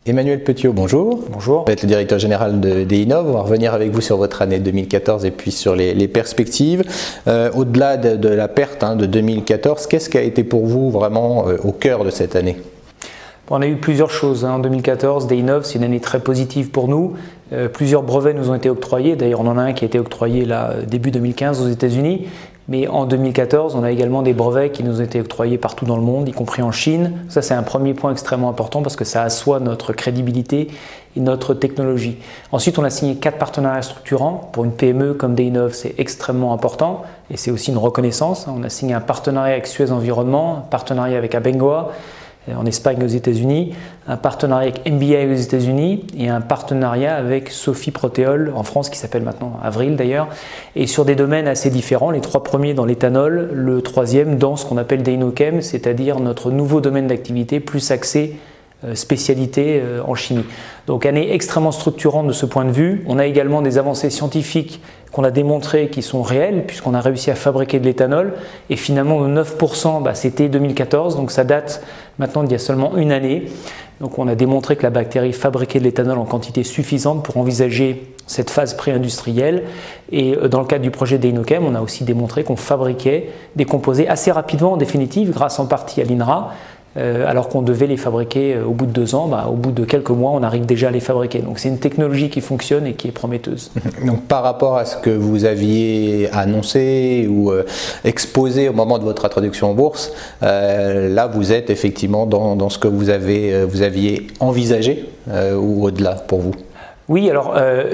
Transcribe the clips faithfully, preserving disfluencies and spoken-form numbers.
Emmanuel Petiot, bonjour. Bonjour. Vous êtes le directeur général de, d'Innov. On va revenir avec vous sur votre année deux mille quatorze et puis sur les, les perspectives. Euh, au-delà de, de la perte hein, de deux mille quatorze, qu'est-ce qui a été pour vous vraiment euh, au cœur de cette année ? On a eu plusieurs choses. En deux mille quatorze, d'Innov, c'est une année très positive pour nous. Euh, plusieurs brevets nous ont été octroyés. D'ailleurs, on en a un qui a été octroyé là, début deux mille quinze aux États-Unis. Mais en deux mille quatorze, on a également des brevets qui nous ont été octroyés partout dans le monde, y compris en Chine. Ça, c'est un premier point extrêmement important parce que ça assoit notre crédibilité et notre technologie. Ensuite, on a signé quatre partenariats structurants. Pour une P M E comme d'Innov, c'est extrêmement important et c'est aussi une reconnaissance. On a signé un partenariat avec Suez Environnement, un partenariat avec Abengoa en Espagne aux États-Unis, un partenariat avec M B I aux États-Unis et un partenariat avec Sophie Protéol en France qui s'appelle maintenant Avril d'ailleurs, et sur des domaines assez différents, les trois premiers dans l'éthanol, le troisième dans ce qu'on appelle DynoChem, c'est-à-dire notre nouveau domaine d'activité plus axé euh, spécialité euh, en chimie. Donc année extrêmement structurante de ce point de vue. On a également des avancées scientifiques qu'on a démontrées qui sont réelles puisqu'on a réussi à fabriquer de l'éthanol et finalement le neuf pour cent bah, c'était deux mille quatorze, donc ça date maintenant d'il y a seulement une année. Donc on a démontré que la bactérie fabriquait de l'éthanol en quantité suffisante pour envisager cette phase pré-industrielle et dans le cadre du projet DynoChem, on a aussi démontré qu'on fabriquait des composés assez rapidement en définitive grâce en partie à l'I N R A. Euh, alors qu'on devait les fabriquer euh, au bout de deux ans, bah, au bout de quelques mois, on arrive déjà à les fabriquer. Donc c'est une technologie qui fonctionne et qui est prometteuse. Donc par rapport à ce que vous aviez annoncé ou euh, exposé au moment de votre introduction en bourse, euh, là vous êtes effectivement dans, dans ce que vous, avez, euh, vous aviez envisagé euh, ou au-delà pour vous ? Oui, alors euh,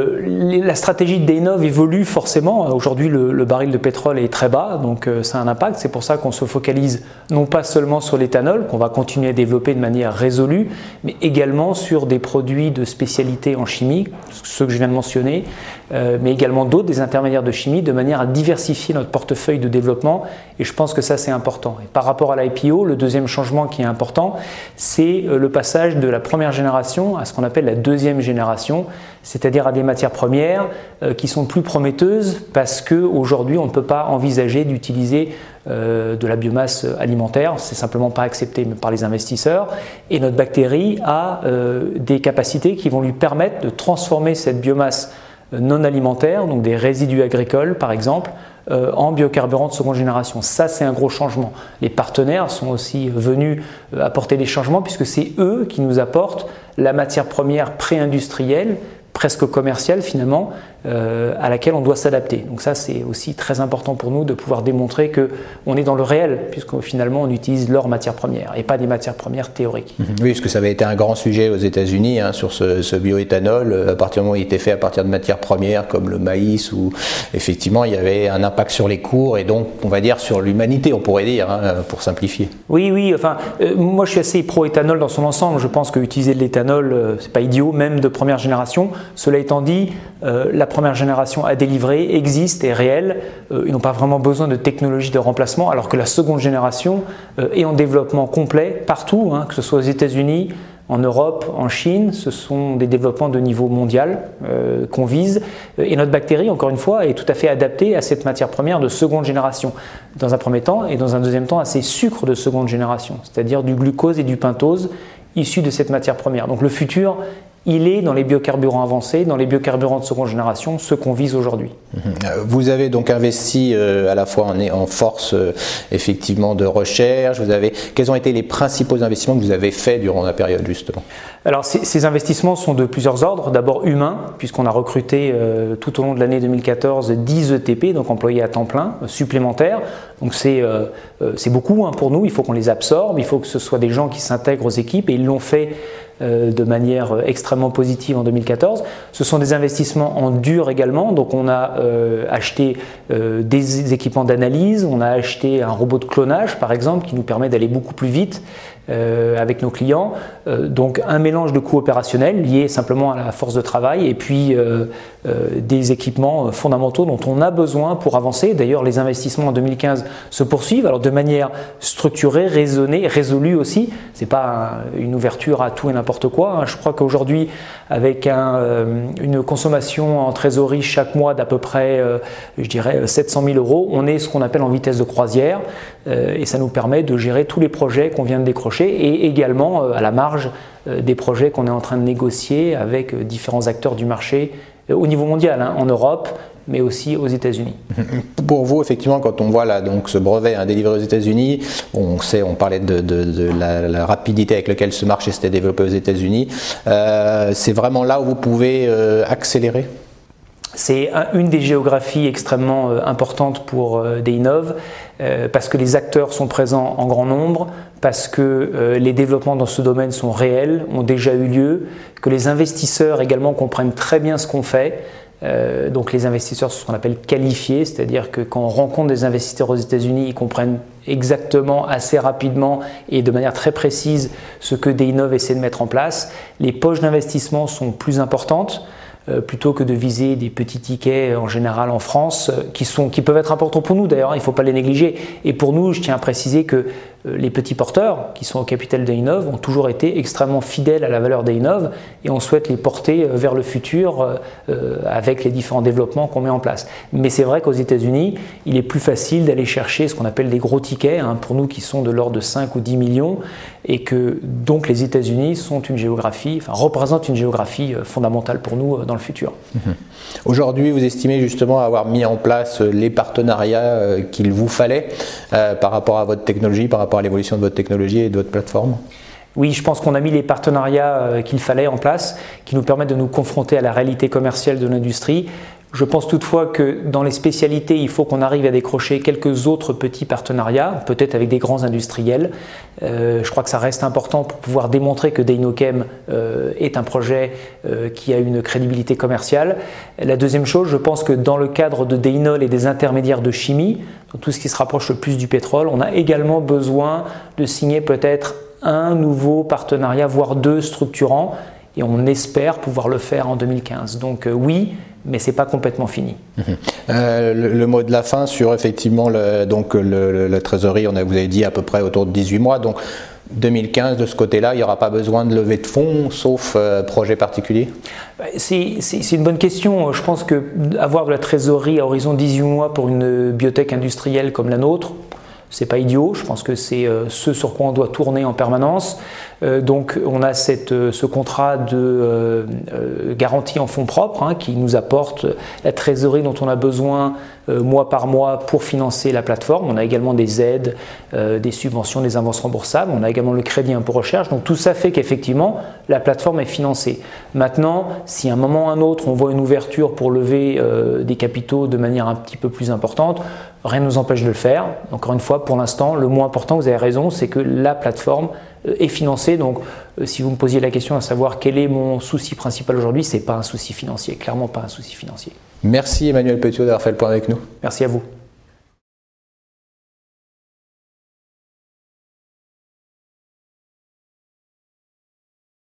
le, la stratégie d'Innov évolue forcément. Aujourd'hui, le, le baril de pétrole est très bas, donc euh, ça a un impact. C'est pour ça qu'on se focalise non pas seulement sur l'éthanol, qu'on va continuer à développer de manière résolue, mais également sur des produits de spécialité en chimie, ceux que je viens de mentionner, euh, mais également d'autres, des intermédiaires de chimie, de manière à diversifier notre portefeuille de développement. Et je pense que ça, c'est important. Et par rapport à l'I P O, le deuxième changement qui est important, c'est le passage de la première génération à ce qu'on appelle la deuxième génération, c'est-à-dire à des matières premières euh, qui sont plus prometteuses parce qu'aujourd'hui on ne peut pas envisager d'utiliser euh, de la biomasse alimentaire, c'est simplement pas accepté par les investisseurs et notre bactérie a euh, des capacités qui vont lui permettre de transformer cette biomasse non alimentaire, donc des résidus agricoles par exemple, euh, en biocarburants de seconde génération. Ça, c'est un gros changement. Les partenaires sont aussi venus euh, apporter des changements puisque c'est eux qui nous apportent la matière première pré-industrielle, presque commerciale finalement, euh, à laquelle on doit s'adapter. Donc ça, c'est aussi très important pour nous de pouvoir démontrer qu'on est dans le réel, puisque finalement on utilise leur matière première et pas des matières premières théoriques. Oui, parce que ça avait été un grand sujet aux États-Unis hein, sur ce, ce bioéthanol, à partir du moment où il était fait à partir de matières premières comme le maïs, où effectivement il y avait un impact sur les cours et donc on va dire sur l'humanité, on pourrait dire, hein, pour simplifier. Oui, oui, enfin, euh, moi je suis assez pro-éthanol dans son ensemble. Je pense que utiliser de l'éthanol, euh, c'est pas idiot, même de première génération. Cela étant dit, euh, la première génération a délivré, existe, est réelle. Euh, ils n'ont pas vraiment besoin de technologie de remplacement, alors que la seconde génération euh, est en développement complet partout, hein, que ce soit aux États-Unis, en Europe, en Chine. Ce sont des développements de niveau mondial euh, qu'on vise. Et notre bactérie, encore une fois, est tout à fait adaptée à cette matière première de seconde génération, dans un premier temps, et dans un deuxième temps à ces sucres de seconde génération, c'est-à-dire du glucose et du pentose issus de cette matière première. Donc le futur, il est dans les biocarburants avancés, dans les biocarburants de seconde génération, ceux qu'on vise aujourd'hui. Vous avez donc investi euh, à la fois en, en force euh, effectivement de recherche. Vous avez, quels ont été les principaux investissements que vous avez faits durant la période justement ? Alors ces, ces investissements sont de plusieurs ordres. D'abord humains, puisqu'on a recruté euh, tout au long de l'année deux mille quatorze dix E T P, donc employés à temps plein, euh, supplémentaires. Donc c'est, euh, euh, c'est beaucoup hein, pour nous, il faut qu'on les absorbe, il faut que ce soit des gens qui s'intègrent aux équipes et ils l'ont fait euh, de manière extrêmement positive en deux mille quatorze. Ce sont des investissements en dur également, donc on a euh, acheté euh, des équipements d'analyse, on a acheté un robot de clonage par exemple qui nous permet d'aller beaucoup plus vite euh, avec nos clients, euh, donc un mélange de coûts opérationnels liés simplement à la force de travail et puis euh, euh, des équipements fondamentaux dont on a besoin pour avancer. D'ailleurs les investissements en deux mille quinze se poursuivent, alors de manière structurée, raisonnée, résolue aussi. C'est pas un, une ouverture à tout et n'importe quoi. Hein. Je crois qu'aujourd'hui, avec un, euh, une consommation en trésorerie chaque mois d'à peu près, euh, je dirais, sept cent mille euros, on est ce qu'on appelle en vitesse de croisière euh, et ça nous permet de gérer tous les projets qu'on vient de décrocher décrocher, et également à la marge des projets qu'on est en train de négocier avec différents acteurs du marché au niveau mondial, hein, en Europe, mais aussi aux États-Unis. Pour vous, effectivement, quand on voit là, donc, ce brevet hein, délivré aux États-Unis, on sait, on parlait de, de, de la, la rapidité avec laquelle ce marché s'était développé aux États-Unis. Euh, c'est vraiment là où vous pouvez euh, accélérer? C'est une des géographies extrêmement importantes pour Deinov, parce que les acteurs sont présents en grand nombre, parce que les développements dans ce domaine sont réels, ont déjà eu lieu, que les investisseurs également comprennent très bien ce qu'on fait. Euh, donc les investisseurs sont ce qu'on appelle qualifiés, c'est-à-dire que quand on rencontre des investisseurs aux États-Unis, ils comprennent exactement, assez rapidement et de manière très précise ce que Deinov essaie de mettre en place. Les poches d'investissement sont plus importantes. Euh, plutôt que de viser des petits tickets en général en France euh, qui, sont, qui peuvent être importants pour nous d'ailleurs, il ne faut pas les négliger. Et pour nous, je tiens à préciser que euh, les petits porteurs qui sont au capital Deinov ont toujours été extrêmement fidèles à la valeur Deinov et on souhaite les porter euh, vers le futur euh, euh, avec les différents développements qu'on met en place. Mais c'est vrai qu'aux États-Unis, il est plus facile d'aller chercher ce qu'on appelle des gros tickets, hein, pour nous qui sont de l'ordre de cinq ou dix millions, et que donc les États-Unis sont une géographie, enfin représentent une géographie euh, fondamentale pour nous euh, dans le futur. Mmh. Aujourd'hui, vous estimez justement avoir mis en place les partenariats qu'il vous fallait euh, par rapport à votre technologie, par rapport à l'évolution de votre technologie et de votre plateforme? Oui, je pense qu'on a mis les partenariats qu'il fallait en place, qui nous permettent de nous confronter à la réalité commerciale de l'industrie. Je pense toutefois que dans les spécialités, il faut qu'on arrive à décrocher quelques autres petits partenariats, peut-être avec des grands industriels. Euh, je crois que ça reste important pour pouvoir démontrer que Deinochem euh, est un projet euh, qui a une crédibilité commerciale. La deuxième chose, je pense que dans le cadre de Deinol et des intermédiaires de chimie, donc tout ce qui se rapproche le plus du pétrole, on a également besoin de signer peut-être un nouveau partenariat, voire deux structurants, et on espère pouvoir le faire en deux mille quinze. Donc euh, oui, mais ce n'est pas complètement fini. Mmh. Euh, le, le mot de la fin sur effectivement le, donc le, le, la trésorerie, on a, vous avez dit à peu près autour de dix-huit mois, donc deux mille quinze de ce côté-là, il n'y aura pas besoin de lever de fonds, sauf euh, projet particulier? C'est, c'est, c'est une bonne question. Je pense qu'avoir de la trésorerie à horizon dix-huit mois pour une biotech industrielle comme la nôtre, c'est pas idiot. Je pense que c'est euh, ce sur quoi on doit tourner en permanence. Euh, donc on a cette, euh, ce contrat de euh, euh, garantie en fonds propres hein, qui nous apporte la trésorerie dont on a besoin euh, mois par mois pour financer la plateforme. On a également des aides, euh, des subventions, des avances remboursables. On a également le crédit impôt recherche. Donc tout ça fait qu'effectivement la plateforme est financée. Maintenant, si à un moment ou à un autre on voit une ouverture pour lever euh, des capitaux de manière un petit peu plus importante, rien ne nous empêche de le faire. Encore une fois, pour l'instant, le moins important, vous avez raison, c'est que la plateforme est financée. Donc, euh, si vous me posiez la question à savoir quel est mon souci principal aujourd'hui, ce n'est pas un souci financier, clairement pas un souci financier. Merci Emmanuel Petiot d'avoir fait le point avec nous. Merci à vous.